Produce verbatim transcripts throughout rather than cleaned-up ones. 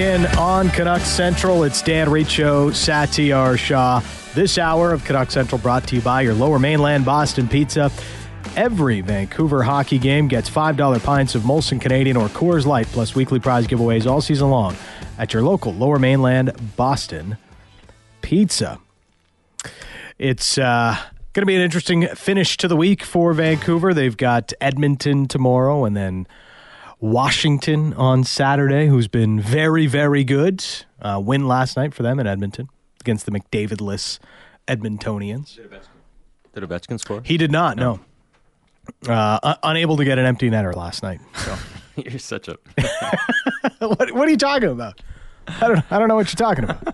in on Canucks Central. It's Dan Riccio, Satyar Shah. This hour of Canucks Central brought to you by your Lower Mainland Boston Pizza. Every Vancouver hockey game gets five dollar pints of Molson Canadian or Coors Light, plus weekly prize giveaways all season long at your local Lower Mainland Boston Pizza. It's uh, going to be an interesting finish to the week for Vancouver. They've got Edmonton tomorrow and then Washington on Saturday, who's been very, very good. Uh, win last night for them in Edmonton against the McDavid-less Edmontonians. Did Ovechkin score? He did not, no. no. Uh, un- unable to get an empty netter last night. So. You're such a... what, what are you talking about? I don't, I don't know what you're talking about.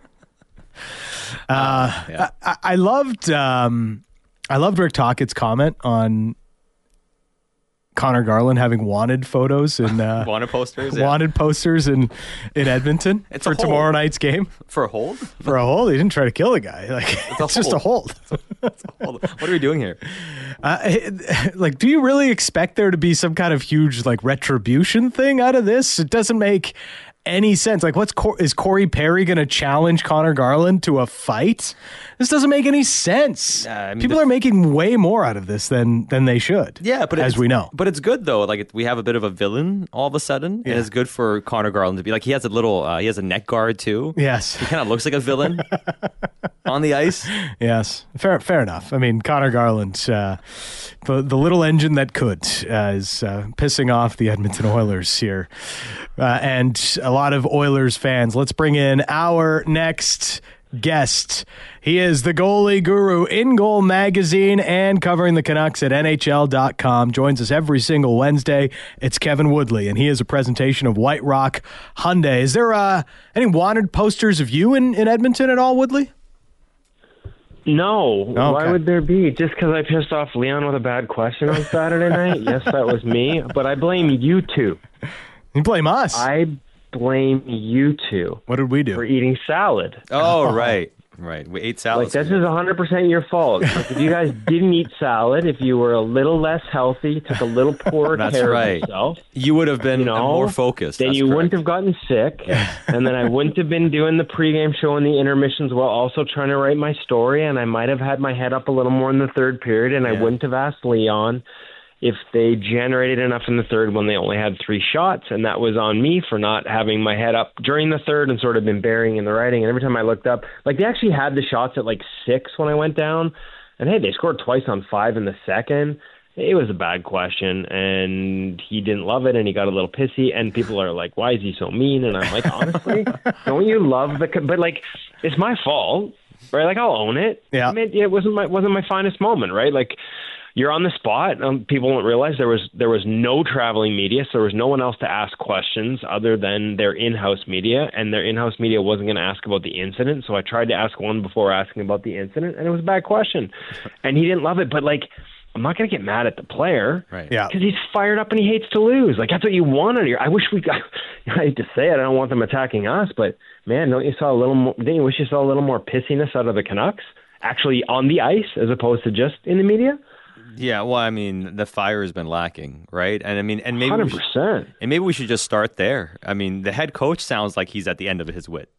Uh, yeah. I, I loved um, I loved Rick Tockett's comment on Connor Garland having wanted photos and uh, wanted posters, wanted yeah. posters in in Edmonton it's for tomorrow night's game. For a hold? For a hold. He didn't try to kill the guy. Like it's, it's just a hold. It's a hold. What are we doing here? Uh, like, do you really expect there to be some kind of huge like retribution thing out of this? It doesn't make any sense. Like, what's Cor- is Corey Perry going to challenge Connor Garland to a fight? This doesn't make any sense. Uh, I mean, People the, are making way more out of this than than they should. Yeah, but as we know, but it's good though. Like it, we have a bit of a villain all of a sudden, yeah. and it's good for Connor Garland to be like he has a little. Uh, he has a neck guard too. Yes, he kind of looks like a villain on the ice. Yes, fair, fair enough. I mean, Connor Garland, uh, the the little engine that could, uh, is uh, pissing off the Edmonton Oilers here, uh, and a lot of Oilers fans. Let's bring in our next guest. He is the goalie guru, In Goal Magazine, and covering the Canucks at N H L dot com. Joins us every single Wednesday. It's Kevin Woodley, and he is a presentation of White Rock Hyundai. Is there uh, any wanted posters of you in, in Edmonton at all, Woodley? No. Okay. Why would there be? Just because I pissed off Leon with a bad question on Saturday night? Yes, that was me. But I blame you two. You blame us. I blame you two. What did we do? For eating salad. Oh, oh. right. Right. We ate salad. Like, this is one hundred percent your fault. Like, if you guys didn't eat salad, if you were a little less healthy, took a little poorer That's care right. of yourself. You would have been you know, more focused. Then That's you correct. wouldn't have gotten sick. And then I wouldn't have been doing the pregame show and the intermissions while also trying to write my story. And I might have had my head up a little more in the third period. And yeah. I wouldn't have asked Leon if they generated enough in the third when they only had three shots. And that was on me for not having my head up during the third and sort of been burying in the writing. And every time I looked up, like they actually had the shots at like six when I went down. And hey, they scored twice on five in the second. It was a bad question, and he didn't love it, and he got a little pissy, and people are like, why is he so mean? And I'm like, honestly, don't you love the – but, like, it's my fault, right? Like, I'll own it. Yeah. I mean, it wasn't my, wasn't my finest moment, right? Like, you're on the spot. Um, people don't realize there was there was no traveling media, so there was no one else to ask questions other than their in-house media, and their in-house media wasn't going to ask about the incident, so I tried to ask one before asking about the incident, and it was a bad question. And he didn't love it, but, like – I'm not going to get mad at the player, right? Yeah, because he's fired up and he hates to lose. Like that's what you want out of here. I wish we got. I hate to say it, I don't want them attacking us, but man, don't you saw a little more? Didn't you wish you saw a little more pissiness out of the Canucks actually on the ice as opposed to just in the media? Yeah, well, I mean, the fire has been lacking, right? And I mean, and maybe one hundred percent. We should, and maybe we should just start there. I mean, the head coach sounds like he's at the end of his wit.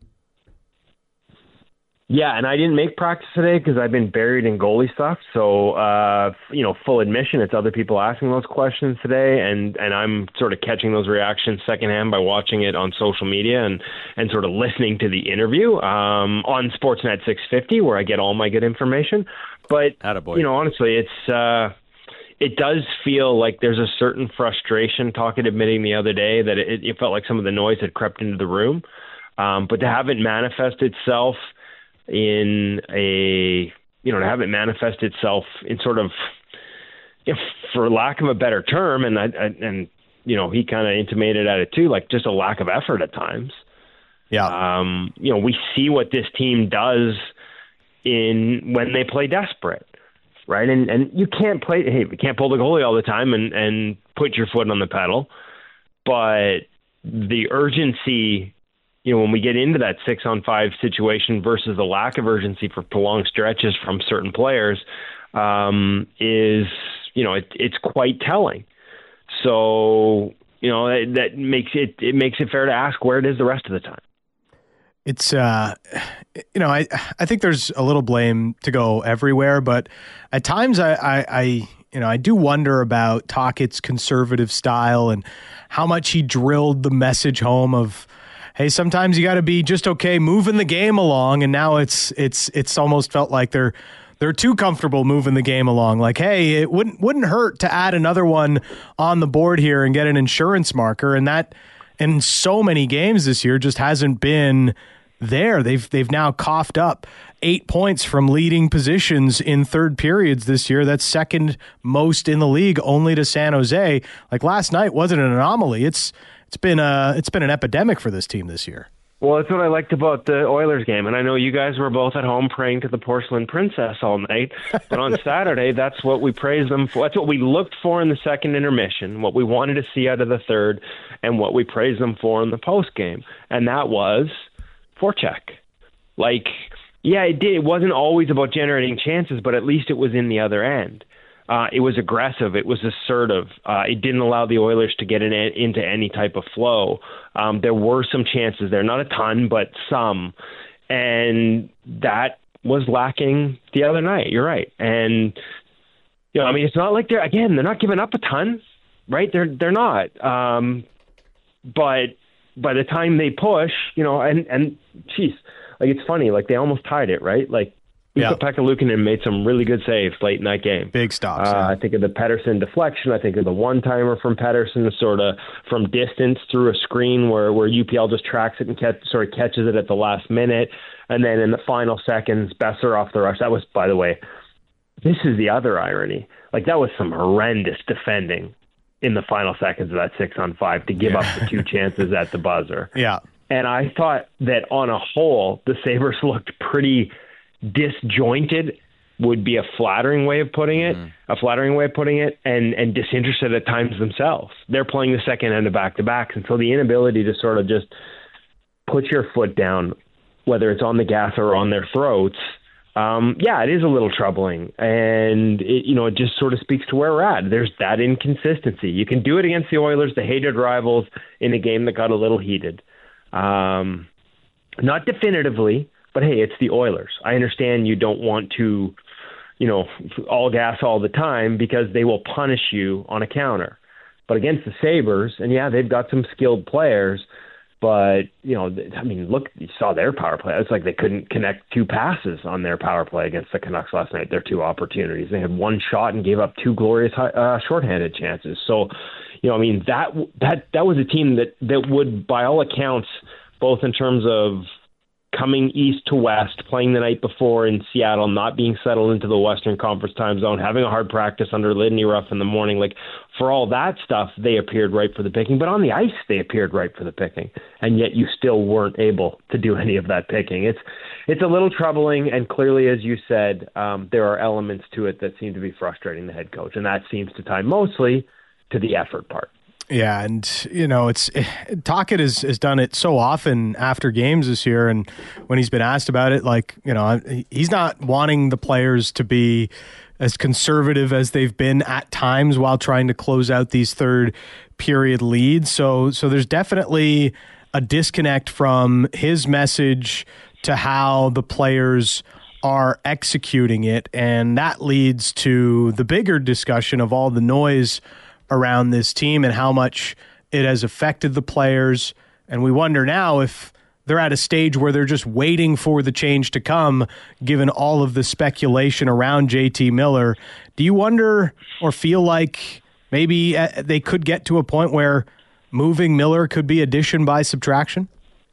Yeah, and I didn't make practice today because I've been buried in goalie stuff. So, uh, you know, full admission, it's other people asking those questions today, and, and I'm sort of catching those reactions secondhand by watching it on social media and, and sort of listening to the interview um, on Sportsnet six fifty, where I get all my good information. But, Attaboy. you know, honestly, it's uh, it does feel like there's a certain frustration, talking admitting the other day that it, it felt like some of the noise had crept into the room. Um, but to have it manifest itself in a, you know, to have it manifest itself in sort of, if, for lack of a better term, and I, I and you know, he kind of intimated at it too, like just a lack of effort at times. Yeah. Um, you know, we see what this team does in when they play desperate, right? And and you can't play. Hey, we can't pull the goalie all the time and and put your foot on the pedal, but the urgency. You know, when we get into that six on five situation versus the lack of urgency for prolonged stretches from certain players um, is, you know, it, it's quite telling. So, you know, that, that makes it it makes it fair to ask where it is the rest of the time. It's, uh, you know, I I think there's a little blame to go everywhere, but at times I, I, I you know, I do wonder about Tocchet's conservative style and how much he drilled the message home of, hey, sometimes you got to be just okay moving the game along, and now it's it's it's almost felt like they're they're too comfortable moving the game along. Like, hey, it wouldn't wouldn't hurt to add another one on the board here and get an insurance marker, and that in so many games this year just hasn't been there. They've they've now coughed up eight points from leading positions in third periods this year. That's second most in the league, only to San Jose. Like last night wasn't an anomaly. It's it's been a it's been an epidemic for this team this year. Well, that's what I liked about the Oilers game, and I know you guys were both at home praying to the porcelain princess all night, but on Saturday, that's what we praised them for. That's what we looked for in the second intermission, what we wanted to see out of the third, and what we praised them for in the post game, and that was forecheck. Like, yeah, it did. It wasn't always about generating chances, but at least it was in the other end. Uh, it was aggressive. It was assertive. Uh, it didn't allow the Oilers to get in, into any type of flow. Um, there were some chances there, not a ton, but some. And that was lacking the other night. You're right. And, you know, I mean, it's not like they're, again, they're not giving up a ton, right? They're, they're not. Um, but by the time they push, you know, and, and geez, like it's funny, like they almost tied it, right? Like, Yeah. Pekka Luukkonen made some really good saves late in that game. Big stops. Uh, yeah. I think of the Pettersson deflection. I think of the one-timer from Pettersson, sort of from distance through a screen where, where U P L just tracks it and catch, sort of catches it at the last minute. And then in the final seconds, Besser off the rush. That was, by the way, this is the other irony. Like that was some horrendous defending in the final seconds of that six-on-five to give yeah. up the two chances at the buzzer. Yeah. And I thought that on a whole, the Sabres looked pretty disjointed would be a flattering way of putting it, mm. a flattering way of putting it, and, and disinterested at times themselves. They're playing the second end of back-to-backs, and so the inability to sort of just put your foot down, whether it's on the gas or on their throats, um, yeah, it is a little troubling. And, it, you know, it just sort of speaks to where we're at. There's that inconsistency. You can do it against the Oilers, the hated rivals, in a game that got a little heated. Um, not definitively, but hey, it's the Oilers. I understand you don't want to, you know, all gas all the time because they will punish you on a counter. But against the Sabres, and yeah, they've got some skilled players, but, you know, I mean, look, you saw their power play. It's like they couldn't connect two passes on their power play against the Canucks last night, their two opportunities. They had one shot and gave up two glorious uh, shorthanded chances. So, you know, I mean, that that that was a team that, that would, by all accounts, both in terms of coming east to west, playing the night before in Seattle, not being settled into the Western Conference time zone, having a hard practice under Lidney Ruff in the morning. Like, for all that stuff, they appeared ripe for the picking. But on the ice, they appeared ripe for the picking. And yet you still weren't able to do any of that picking. It's it's a little troubling. And clearly, as you said, um, there are elements to it that seem to be frustrating the head coach. And that seems to tie mostly to the effort part. Yeah, and, you know, it's Tocchet has, has done it so often after games this year, and when he's been asked about it, like, you know, he's not wanting the players to be as conservative as they've been at times while trying to close out these third period leads. So, so there's definitely a disconnect from his message to how the players are executing it, and that leads to the bigger discussion of all the noise around this team and how much it has affected the players. And we wonder now if they're at a stage where they're just waiting for the change to come, given all of the speculation around J T Miller. Do you wonder or feel like maybe they could get to a point where moving Miller could be addition by subtraction?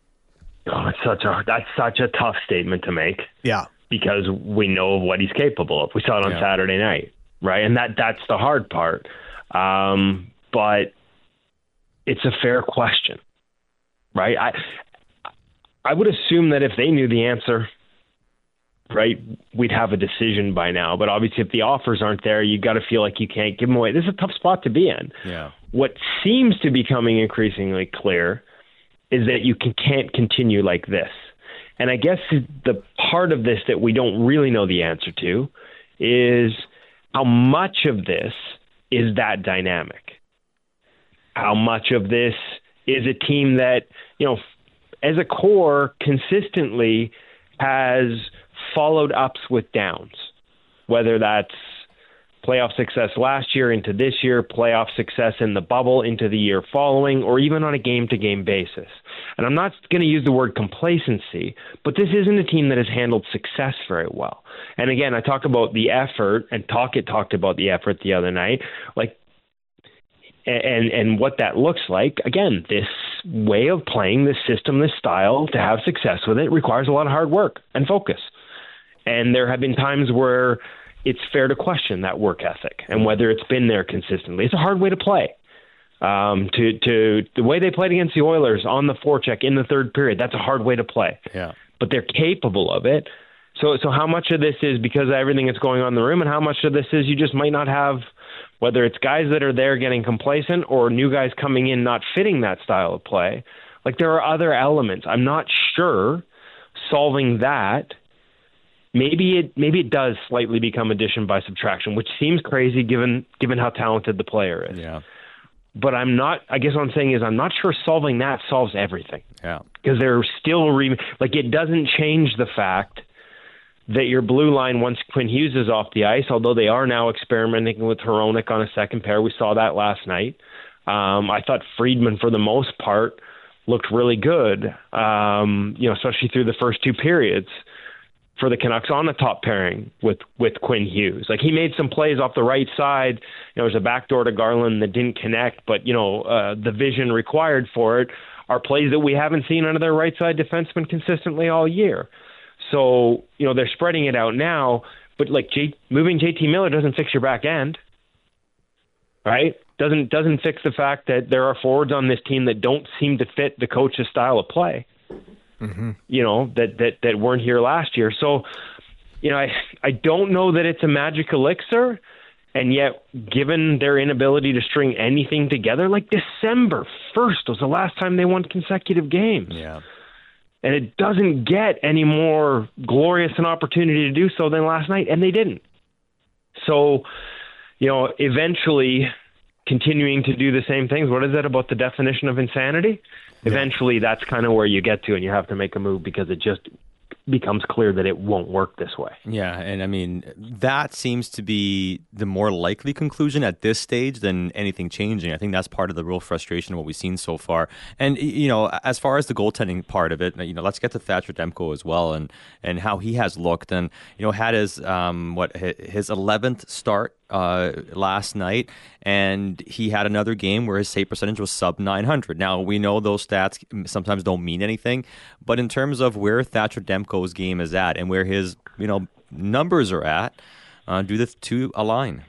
Oh, it's such a, that's such a tough statement to make. Yeah. Because we know of what he's capable of. We saw it on yeah. Saturday night, right? And that that's the hard part. Um, but it's a fair question, right? I I would assume that if they knew the answer, right, we'd have a decision by now. But obviously, if the offers aren't there, you got to feel like you can't give them away. This is a tough spot to be in. Yeah. What seems to be becoming increasingly clear is that you can, can't continue like this. And I guess the part of this that we don't really know the answer to is how much of this is that dynamic. how much of this is a team that, you know, as a core consistently has followed ups with downs, whether that's playoff success last year into this year, playoff success in the bubble into the year following, or even on a game-to-game basis. And I'm not going to use the word complacency, but this isn't a team that has handled success very well. And again, I talk about the effort, and Tocchet talked about the effort the other night, like, and and what that looks like. Again, this way of playing, this system, this style, to have success with it requires a lot of hard work and focus. And there have been times where it's fair to question that work ethic and whether it's been there consistently. It's a hard way to play. Um, to to the way they played against the Oilers on the forecheck in the third period, that's a hard way to play. Yeah. But they're capable of it. So so how much of this is because of everything that's going on in the room, and how much of this is you just might not have, whether it's guys that are there getting complacent or new guys coming in not fitting that style of play? Like, there are other elements. I'm not sure solving that. Maybe it maybe it does slightly become addition by subtraction, which seems crazy given given how talented the player is. Yeah. But I'm not, I guess what I'm saying is I'm not sure solving that solves everything. Yeah. Because they're still, re- like, it doesn't change the fact that your blue line, once Quinn Hughes is off the ice, although they are now experimenting with Hronek on a second pair. We saw that last night. Um, I thought Friedman, for the most part, looked really good, um, you know, especially through the first two periods for the Canucks on the top pairing with, with Quinn Hughes. Like, he made some plays off the right side. You know, there's a backdoor to Garland that didn't connect, but, you know, uh, the vision required for it are plays that we haven't seen under their right side defenseman consistently all year. So, you know, they're spreading it out now, but like J- moving J T Miller doesn't fix your back end, right? Doesn't, doesn't fix the fact that there are forwards on this team that don't seem to fit the coach's style of play. Mm-hmm. You know, that, that, that weren't here last year. So, you know, I, I don't know that it's a magic elixir, and yet given their inability to string anything together, like December first was the last time they won consecutive games. Yeah. And it doesn't get any more glorious an opportunity to do so than last night, and they didn't. So, you know, eventually continuing to do the same things, what is that about the definition of insanity? Yeah. Eventually that's kind of where you get to, and you have to make a move because it just becomes clear that it won't work this way. Yeah, and I mean, that seems to be the more likely conclusion at this stage than anything changing. I think that's part of the real frustration of what we've seen so far. And, you know, as far as the goaltending part of it, you know, let's get to Thatcher Demko as well, and and how he has looked, and, you know, had his, um, what, his eleventh start uh, last night, and he had another game where his save percentage was sub nine hundred. Now, we know those stats sometimes don't mean anything, but in terms of where Thatcher Demko's game is at and where his, you know, numbers are at, uh, do the two align?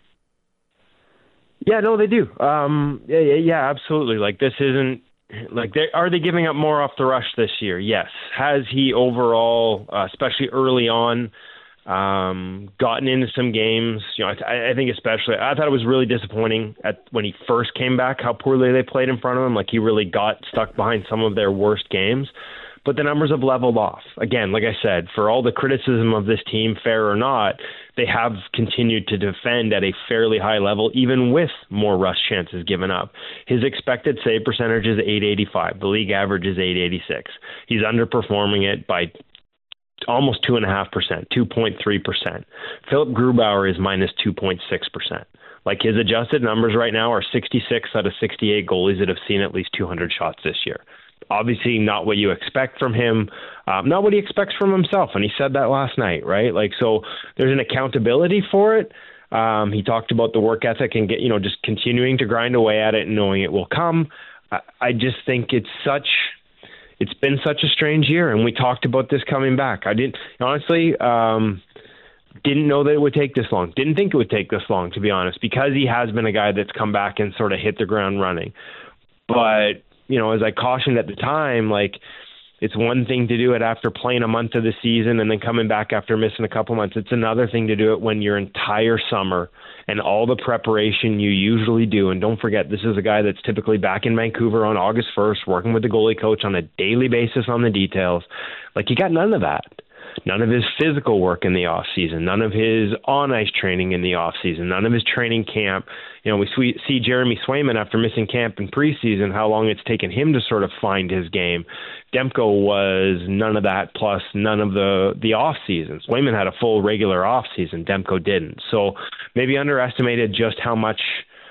Yeah, no, they do. Um, yeah, yeah, yeah, absolutely. Like, this isn't, like, they, are they giving up more off the rush this year? Yes. Has he overall, uh, especially early on, Um, gotten into some games, you know, I, I think especially, I thought it was really disappointing at when he first came back, how poorly they played in front of him. Like, he really got stuck behind some of their worst games, but the numbers have leveled off. Again, like I said, for all the criticism of this team, fair or not, they have continued to defend at a fairly high level, even with more rush chances given up. His expected save percentage is eight eighty-five. The league average is eight eighty-six. He's underperforming it by almost two and a half percent, two point three percent. Philip Grubauer is minus two point six percent. Like, his adjusted numbers right now are sixty-six out of sixty-eight goalies that have seen at least two hundred shots this year. Obviously not what you expect from him, um, not what he expects from himself. And he said that last night, right? Like, so there's an accountability for it. Um, he talked about the work ethic and get, you know, just continuing to grind away at it and knowing it will come. I, I just think it's such, It's been such a strange year, and we talked about this coming back. I didn't, honestly, um, didn't know that it would take this long. Didn't think it would take this long, to be honest, because he has been a guy that's come back and sort of hit the ground running. But, you know, as I cautioned at the time, like, it's one thing to do it after playing a month of the season and then coming back after missing a couple months. It's another thing to do it when your entire summer and all the preparation you usually do. And don't forget, this is a guy that's typically back in Vancouver on August first, working with the goalie coach on a daily basis on the details. Like, you got none of that. none of his physical work in the off season, none of his on ice training in the off season, none of his training camp. You know, we see Jeremy Swayman after missing camp in preseason, how long it's taken him to sort of find his game. Demko was none of that, plus none of the, the off season. Swayman had a full regular off season. Demko didn't. So maybe underestimated just how much,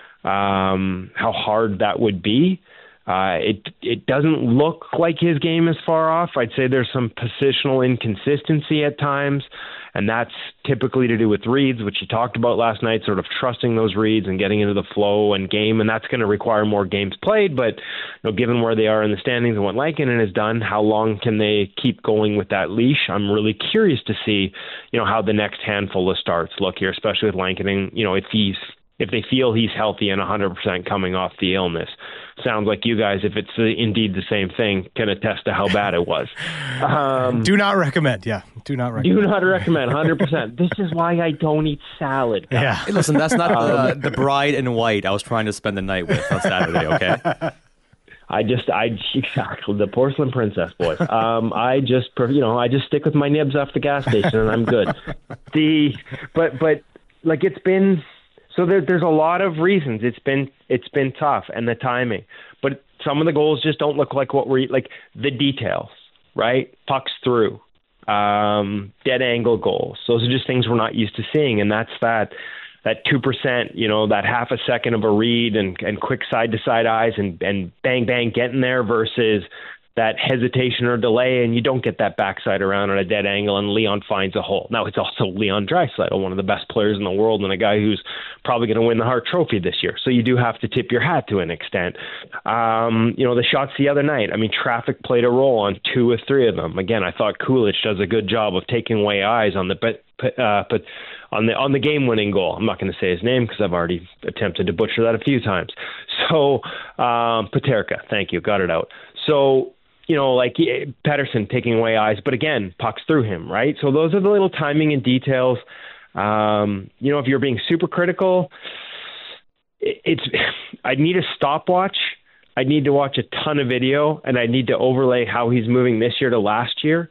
um, how hard that would be. Uh, it it doesn't look like his game is far off. I'd say there's some positional inconsistency at times, and that's typically to do with reads, which you talked about last night, sort of trusting those reads and getting into the flow and game, and that's going to require more games played. But you know, given where they are in the standings and what Lankinen has done, how long can they keep going with that leash? I'm really curious to see, you know, how the next handful of starts look here, especially with Lankinen. You know, if he's if they feel he's healthy and one hundred percent coming off the illness. Sounds like you guys, if it's uh, indeed the same thing, can attest to how bad it was. Um, do not recommend. Yeah, do not recommend. Do not recommend, one hundred percent. This is why I don't eat salad, guys. Yeah. Hey, listen, that's not the, the bride in white I was trying to spend the night with on Saturday, okay? I just, I exactly the porcelain princess, boys. Um, I just, you know, I just stick with my nibs off the gas station, and I'm good. The, but, but, like it's been. So there, there's a lot of reasons it's been it's been tough, and the timing. But some of the goals just don't look like what we're like the details, right? Pucks through, um, dead angle goals. Those are just things we're not used to seeing, and that's that that two percent, you know, that half a second of a read and, and quick side to side eyes and and bang bang getting there versus that hesitation or delay, and you don't get that backside around on a dead angle, and Leon finds a hole. Now, it's also Leon Draisaitl, one of the best players in the world, and a guy who's probably going to win the Hart Trophy this year. So you do have to tip your hat to an extent. Um, you know, the shots the other night, I mean, traffic played a role on two or three of them. Again, I thought Kulich does a good job of taking away eyes on the but uh, but on the on the game-winning goal. I'm not going to say his name because I've already attempted to butcher that a few times. So, um, Peterka, thank you, got it out. So, you know, like Pettersson taking away eyes, but again, pucks through him, right? So those are the little timing and details. Um, you know, if you're being super critical, it's I'd need a stopwatch. I'd need to watch a ton of video, and I'd need to overlay how he's moving this year to last year.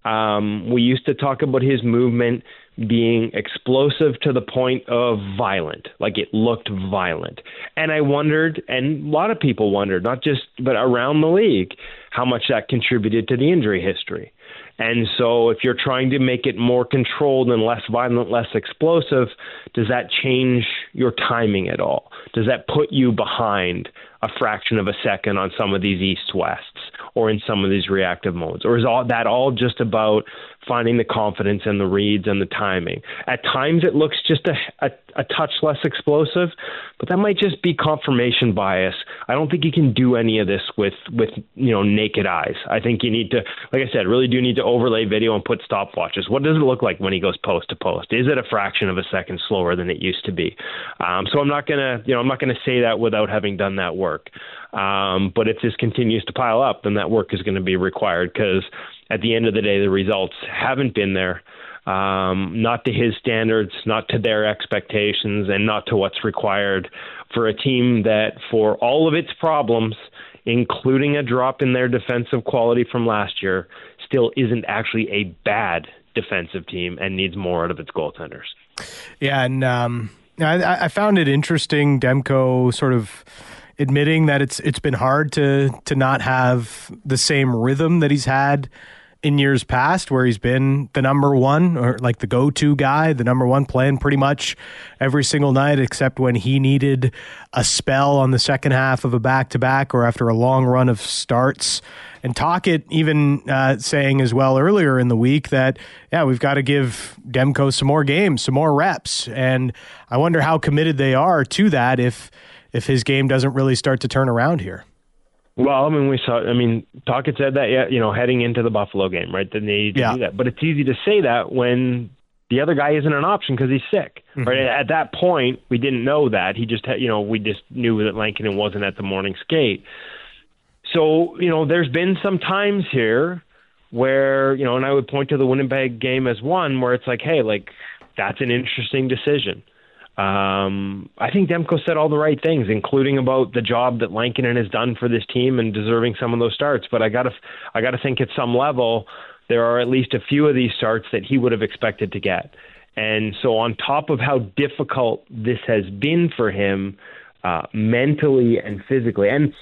Um, we used to talk about his movement being explosive to the point of violent, like it looked violent. And I wondered, and a lot of people wondered, not just, but around the league, how much that contributed to the injury history. And so if you're trying to make it more controlled and less violent, less explosive, does that change your timing at all? Does that put you behind a fraction of a second on some of these east-wests or in some of these reactive modes? Or is all that all just about finding the confidence and the reads and the timing? At times it looks just a, a, a touch less explosive, but that might just be confirmation bias. I don't think you can do any of this with, with you know, naked eyes. I think you need to, like I said, really do need to overlay video and put stopwatches. What does it look like when he goes post to post? Is it a fraction of a second slower than it used to be? Um, so I'm not gonna, you know, I'm not gonna say that without having done that work. Um, but if this continues to pile up, then that work is going to be required because at the end of the day, the results haven't been there, um, not to his standards, not to their expectations, and not to what's required for a team that, for all of its problems, including a drop in their defensive quality from last year, still isn't actually a bad defensive team and needs more out of its goaltenders. Yeah, and um, I, I found it interesting, Demko sort of admitting that it's it's been hard to to not have the same rhythm that he's had in years past, where he's been the number one or like the go-to guy, the number one playing pretty much every single night, except when he needed a spell on the second half of a back-to-back or after a long run of starts. And Tocchet even uh, saying as well earlier in the week that, yeah, we've got to give Demko some more games, some more reps. And I wonder how committed they are to that if if his game doesn't really start to turn around here. Well, I mean, we saw, I mean, Tocchet said that, yeah, you know, heading into the Buffalo game, right? That they need to yeah. do that. But it's easy to say that when the other guy isn't an option because he's sick, mm-hmm. right? At that point, we didn't know that. He just had, you know, we just knew that Lankinen wasn't at the morning skate. So, you know, there's been some times here where, you know, and I would point to the Winnipeg game as one where it's like, hey, like, that's an interesting decision. Um, I think Demko said all the right things, including about the job that Lankinen has done for this team and deserving some of those starts. But I gotta, I gotta think at some level, there are at least a few of these starts that he would have expected to get. And so on top of how difficult this has been for him uh, mentally and physically, and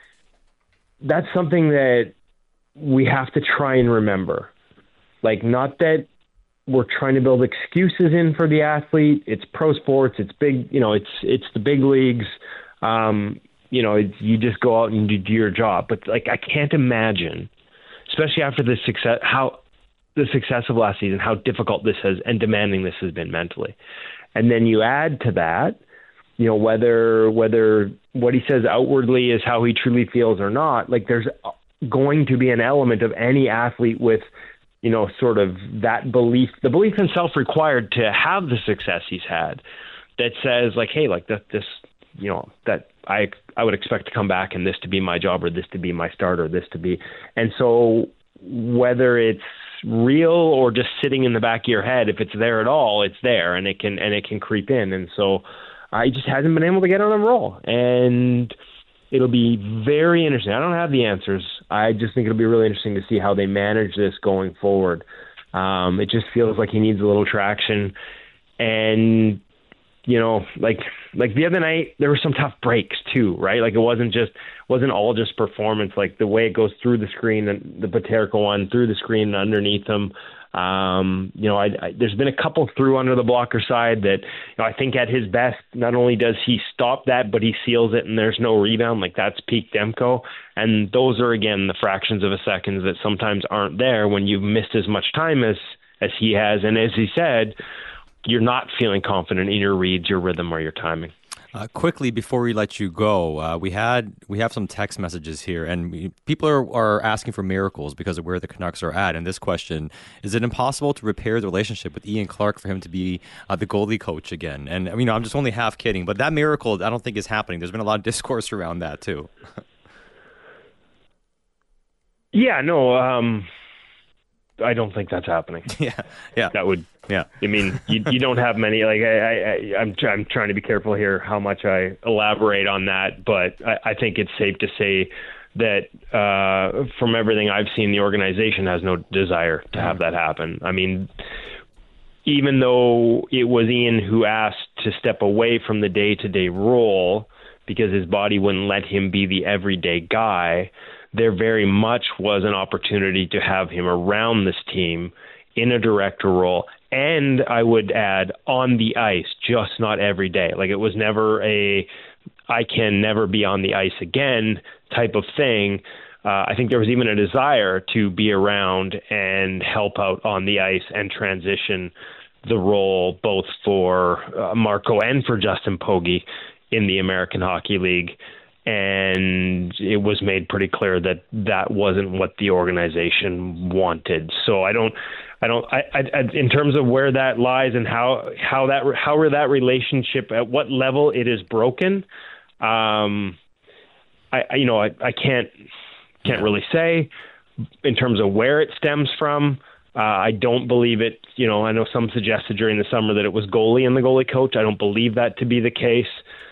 that's something that we have to try and remember. Like, not that we're trying to build excuses in for the athlete. It's pro sports. It's big, you know, it's, it's the big leagues. Um, you know, it's, you just go out and you do your job. But like, I can't imagine, especially after the success, how the success of last season, how difficult this has and demanding this has been mentally. And then you add to that, you know, whether, whether what he says outwardly is how he truly feels or not, like there's going to be an element of any athlete with, you know, sort of that belief, the belief in self required to have the success he's had, that says like, hey, like that, this, you know, that I, I would expect to come back and this to be my job, or this to be my start, or this to be. And so whether it's real or just sitting in the back of your head, if it's there at all, it's there, and it can, and it can creep in. And so uh, he just hasn't been able to get on a roll, and it'll be very interesting. I don't have the answers. I just think it'll be really interesting to see how they manage this going forward. Um, it just feels like he needs a little traction. And, you know, like like the other night, there were some tough breaks too, right? Like it wasn't just wasn't all just performance. Like the way it goes through the screen, and the Paterka one through the screen and underneath him. Um, you know, I, I, there's been a couple through under the blocker side that, you know, I think at his best, not only does he stop that, but he seals it and there's no rebound. Like that's peak Demko. And those are, again, the fractions of a second that sometimes aren't there when you've missed as much time as, as he has. And as he said, you're not feeling confident in your reads, your rhythm, or your timing. Uh, quickly, before we let you go, uh, we had we have some text messages here, and we, people are, are asking for miracles because of where the Canucks are at. And this question: is it impossible to repair the relationship with Ian Clark for him to be uh, the goalie coach again? And you know, I'm just only half kidding, but that miracle I don't think is happening. There's been a lot of discourse around that too. yeah, no, um, I don't think that's happening. yeah, yeah, that would. Yeah, I mean, you you don't have many. Like I, I I'm I'm trying to be careful here how much I elaborate on that, but I, I think it's safe to say that uh, from everything I've seen, the organization has no desire to have that happen. I mean, even though it was Ian who asked to step away from the day-to-day role because his body wouldn't let him be the everyday guy, there very much was an opportunity to have him around this team in a director role. And I would add on the ice, just not every day. Like it was never a, I can never be on the ice again type of thing. Uh, I think there was even a desire to be around and help out on the ice and transition the role both for uh, Marco and for Justin Pogge in the American Hockey League. And it was made pretty clear that that wasn't what the organization wanted. So I don't, I don't, I, I, in terms of where that lies and how, how that, how that relationship, at what level it is broken, um, I, I, you know, I, I can't, can't really say in terms of where it stems from. Uh, I don't believe it. You know, I know some suggested during the summer that it was goalie and the goalie coach. I don't believe that to be the case.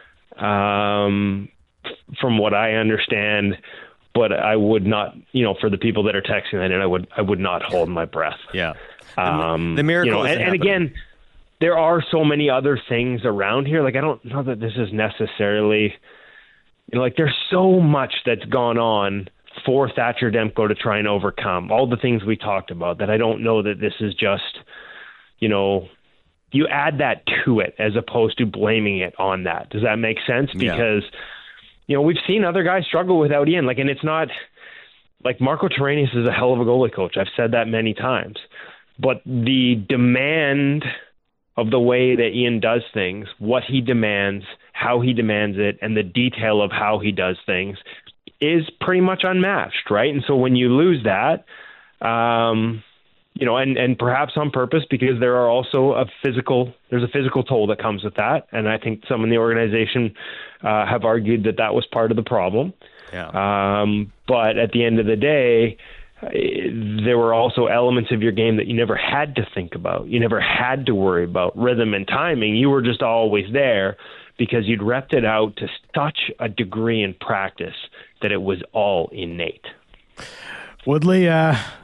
Um, from what I understand, but I would not, you know, for the people that are texting that in, I would, I would not hold my breath. Yeah. Um, the miracle, you know, and, and again, there are so many other things around here. Like, I don't know that this is necessarily, you know, like there's so much that's gone on for Thatcher Demko to try and overcome all the things we talked about, that I don't know that this is just, you know, you add that to it as opposed to blaming it on that. Does that make sense? Because, yeah. You know, we've seen other guys struggle without Ian. Like, and it's not like Marco Terranius is a hell of a goalie coach. I've said that many times. But the demand of the way that Ian does things, what he demands, how he demands it, and the detail of how he does things is pretty much unmatched, right? And so when you lose that, um, you know, and, and perhaps on purpose, because there are also a physical, there's a physical toll that comes with that. And I think some in the organization uh, have argued that that was part of the problem. Yeah. Um, but at the end of the day, there were also elements of your game that you never had to think about. You never had to worry about rhythm and timing. You were just always there because you'd repped it out to such a degree in practice that it was all innate. Woodley, uh,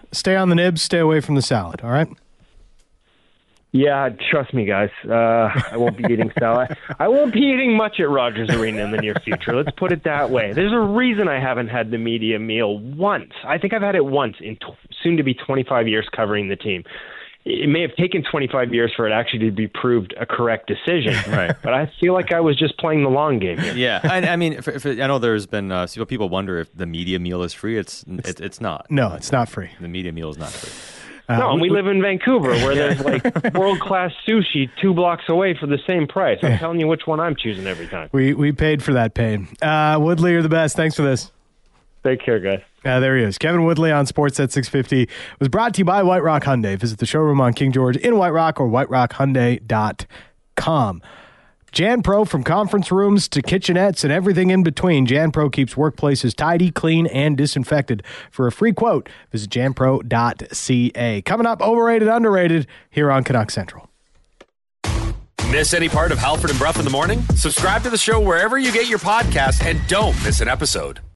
stay on the nibs, stay away from the salad, all right? Yeah, trust me, guys. Uh, I won't be eating salad. I won't be eating much at Rogers Arena in the near future. Let's put it that way. There's a reason I haven't had the media meal once. I think I've had it once in t- soon to be twenty-five years covering the team. It may have taken twenty-five years for it actually to be proved a correct decision, right? But I feel like I was just playing the long game here. Yeah, I, I mean, if, if, I know there's been uh, people wonder if the media meal is free. It's it's, it's not. No, it's not free. The media meal is not free. Uh, no, and we, we live in Vancouver, where there's like world-class sushi two blocks away for the same price. I'm telling you which one I'm choosing every time. We we paid for that pain. Uh, Woodley, you're the best. Thanks for this. Take care, guys. Uh, there he is. Kevin Woodley on Sportsnet six fifty was brought to you by White Rock Hyundai. Visit the showroom on King George in White Rock or white rock hyundai dot com. Jan Pro, from conference rooms to kitchenettes and everything in between, Jan Pro keeps workplaces tidy, clean, and disinfected. For a free quote, visit jan pro dot c a. Coming up, overrated, underrated, here on Canuck Central. Miss any part of Halford and Brough in the morning? Subscribe to the show wherever you get your podcasts and don't miss an episode.